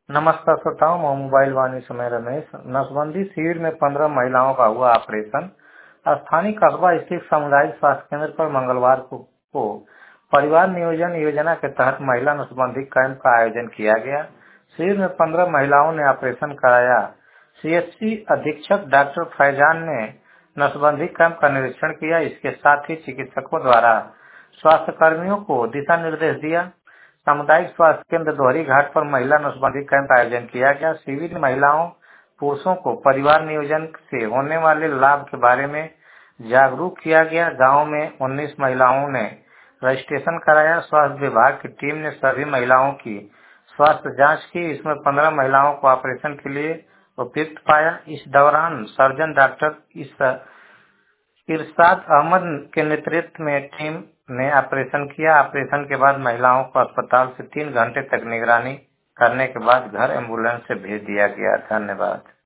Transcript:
नमस्कार श्रोताओं, मैं मोबाइल वाणी समय रमेश। नसबंदी शिविर में 15 महिलाओं का हुआ ऑपरेशन। स्थानीय कस्बा स्थित सामुदायिक स्वास्थ्य केंद्र पर मंगलवार को परिवार नियोजन योजना के तहत महिला नसबंदी कैंप का आयोजन किया गया। शिविर में 15 महिलाओं ने ऑपरेशन कराया। सीएचसी अधीक्षक डॉक्टर फैजान ने नसबंदी कैंप का निरीक्षण किया। इसके साथ ही चिकित्सकों द्वारा स्वास्थ्य कर्मियों को दिशा निर्देश दिया। सामुदायिक स्वास्थ्य केंद्र दोहरी घाट पर महिला नसबंदी कैंप का आयोजन किया गया। शिविर में महिलाओं पुरुषों को परिवार नियोजन से होने वाले लाभ के बारे में जागरूक किया गया। गांव में 19 महिलाओं ने रजिस्ट्रेशन कराया। स्वास्थ्य विभाग की टीम ने सभी महिलाओं की स्वास्थ्य जांच की। इसमें 15 महिलाओं को ऑपरेशन के लिए उपयुक्त पाया। इस दौरान सर्जन डॉक्टर इरशाद अहमद के नेतृत्व में टीम ने ऑपरेशन किया। ऑपरेशन के बाद महिलाओं को अस्पताल से 3 घंटे तक निगरानी करने के बाद घर एम्बुलेंस से भेज दिया गया। धन्यवाद।